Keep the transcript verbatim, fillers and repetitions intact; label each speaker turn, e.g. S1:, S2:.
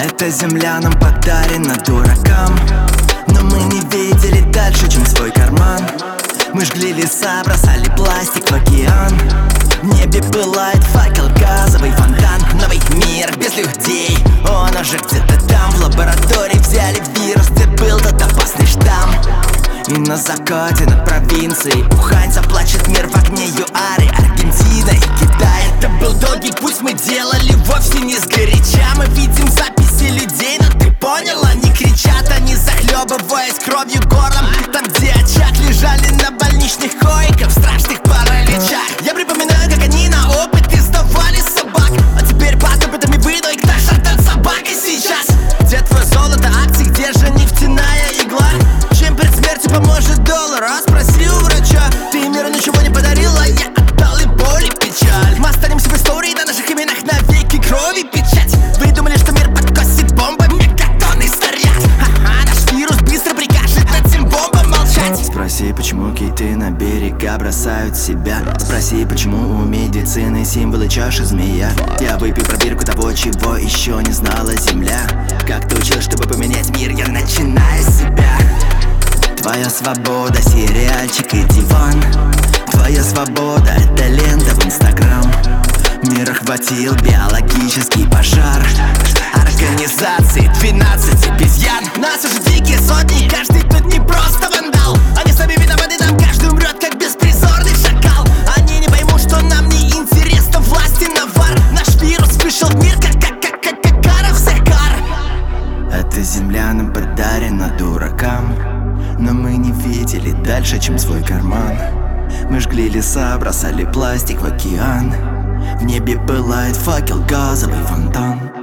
S1: Эта земля нам подарена дуракам, но мы не видели дальше, чем свой карман. Мы жгли леса, бросали пластик в океан. В небе пылает факел, газовый фонтан. Новый мир без людей, он уже где-то там. В лаборатории взяли вирус, где был тот опасный штамм. И на закате над провинцией Ухань заплачет мир в огне ЮАРы, Аргентина и Китай. Это был долгий путь, мы делали вовсе не сгоряча. Мы видим записи людей, но ты понял, они кричат, они захлебываясь кровью горлом. Там, где очаг, лежали на больничных койках в страшных параличах. Я припоминаю, как они на опыт издавали собак, а теперь под опытами выдох даже от собаки сейчас. Где твое золото акций, где же нефтяная игла? Чем перед смертью поможет доллар? А спроси у врача. Ты миру ничего не подарила, я отдал и боль, и печаль. Мы останемся в истории, на наших именах навеки крови печать. Вы думали, что мир подкосит бомбами, мегатонны снаряд? Ха-ха, наш вирус быстро прикажет этим бомбам молчать. Спроси, почему киты на берега бросают себя. Спроси, почему у медицины символы чаши змея. Я выпью пробирку того, чего еще не знала земля. Как ты учил, чтобы поменять мир, я начинаю с себя. Твоя свобода, сериальчик и диван. Твоя свобода — это лента в Инстаграм. Мир охватил биологический пожар. Организации двенадцать обезьян. Нас уже дикие сотни, каждый тут не просто вандал. Они сами виноваты, нам каждый умрет, как беспризорный шакал. Они не поймут, что нам не интересно власти навар. Наш вирус вышел в мир, как как как как как кара всех кар. Эта земля нам подарена дуракам, но мы не видели дальше, чем свой карман. Мы жгли леса, бросали пластик в океан. В небе пылает факел, газовый фонтан.